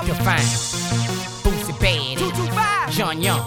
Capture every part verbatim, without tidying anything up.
Divine, Boosie Bad, John Young,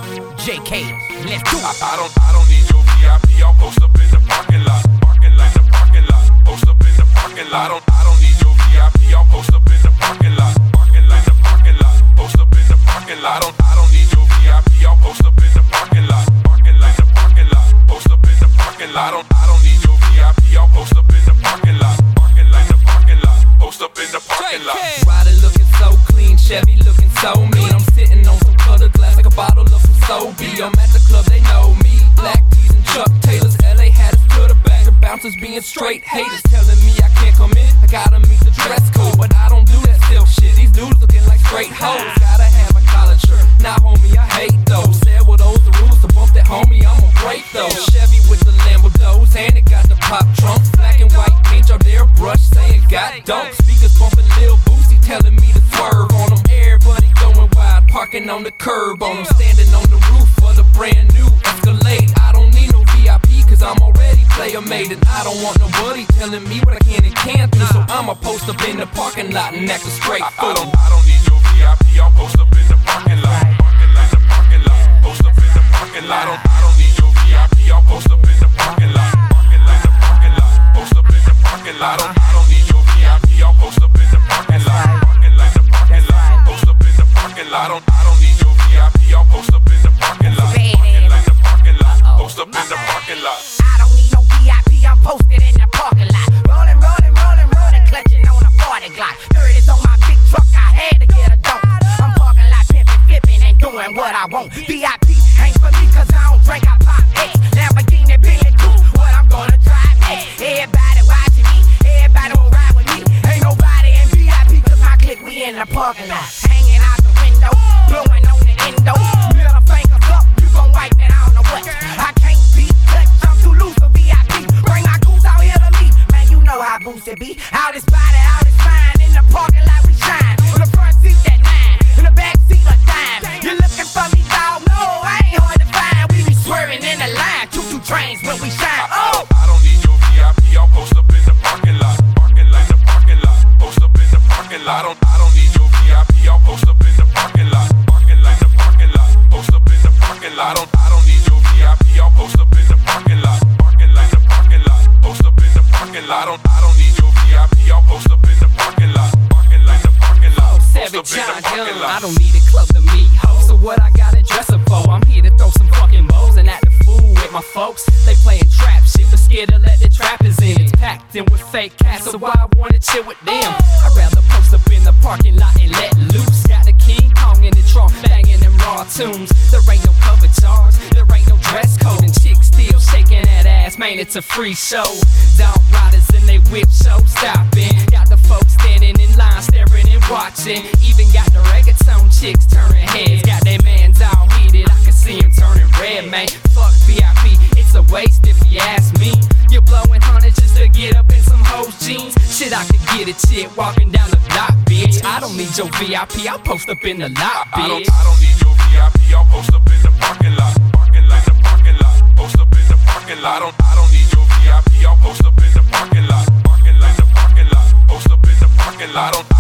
J K, let's do it. I, I don't, I don't need your V I P. I'll post up in the parking lot, parking lot, the parking lot, post up in the parking lot. I don't, I don't need your V I P. I'll post up in the parking lot, parking lot, the parking lot, post up in the parking lot. I don't, I don't need your V I P. I'll post up in the parking lot, parking lot, the parking lot, post up in the parking lot. I don't, I don't need your V I P. I'll post up in the parking lot, parking lot, the parking lot, post up in the parking lot. Rider looking so clean, Chevy looking so mean. I'm sitting on some colored glass like a bottle of some Sobe. I'm at the club, they know me. Black tees and Chuck Taylors, L A had us to the back. The bouncers being straight haters, telling me I can't come in. I gotta meet the dress code, but I don't do that still shit. These dudes looking like straight hoes. Gotta have a collared shirt. Nah, homie, I hate those. Said well, those the rules to bump that, homie, I'ma break those. Chevy with the Lambo doors, and it got the pop trunk. Black and white paint, out there brush saying got dope. Speakers bumping Lil Boosie, telling me to swerve on them. Everybody going wild, parking on the curb on them. Standing on the roof of the brand new Escalade. I don't need no V I P, cause I'm already player made. And I don't want nobody telling me what I can and can't do. So I'ma post up in the parking lot and act a straight fool. I, I don't, I don't need your V I P. I'll post up in the parking lot, parking lot, the parking lot, post up in the parking lot. I don't, I don't need your V I P. I'll post up in the parking lot, parking lot, the parking lot, post up in the parking lot. I don't, I don't need your V I P. I'll post up in the parking lot, parking lot, the parking lot, post up in the parking lot. I don't, I don't need your V I P. I'll post up in the parking lot, parking lot, the parking lot, post up in the parking lot. I don't need no V I P, I'm posted in the parking lot. Rolling, rolling, rolling, rolling, clutching on a forty Glock. thirties on my big truck, I had to get a dump. I'm parking lot pimping, flipping, and doing what I want. V I P ain't for me, cause I don't drink, I pop X. Lamborghini, Bentley, coupe, what I'm gonna drive next. Everybody watching me, everybody will ride with me. Ain't nobody in V I P, cause my clique, we in the parking lot. Hanging out the window, blowing on the endo. Middle fingers up, you gon' wipe it, I don't know what. I can't be touched, I'm too loose for V I P. Bring my goose out here to me, man, you know how Boosie be. Out his body, out his mind, in the parking lot we shine. On the front seat that nine, in the back seat a dime. You looking for me, dog? No, I ain't hard to find. We be swerving in the line, choo-choo trains when we shine. Oh! I don't need your V I P. I'll post up in the parking lot, parking lot, the parking lot, post up in the parking lot. I don't, I don't need your V I P. I'll post up in the parking lot, parking lot, the parking lot, post up in the parking lot. I don't, I don't need your V I P. I'll post up in the parking lot, parking lot, the parking lot, post up in the parking lot. I don't, I don't need your V I P. I'll post up in the parking lot, parking lot, the parking lot, post up in the parking lot. I don't need a club to meet hoes, so what I gotta dress up for? I'm here to throw some fucking bows and act the fool with my folks. They playing trap shit, but scared to let the trappers in. It's packed in with fake cats, so I wanna chill with them. I'd rather post up in the parking lot and let loose. Got the King Kong in the trunk, banging them raw tunes. There ain't no cover charge, there ain't no dress code, and chicks still shaking that ass. Man, it's a free show. Down riders and they whip show stopping. Got the folks standing in line, staring and watching. Even got the reggaeton chicks turning heads. Got their mans all heated, I can see them turning red, man. Fuck V I P, it's a waste if you ask me. You're blowing hundreds just to get up in some hoes jeans. Shit, I could get a chick walking down the block, bitch. I don't need your V I P, I'll post up in the lot, bitch. I don't, I don't need your V I P. I'll post up in the parking lot, parking lot, the parking lot, post up in the parking lot. I don't, I don't need your V I P. I'll post up in the parking lot, parking lot, the parking lot, post up in the parking lot. I don't.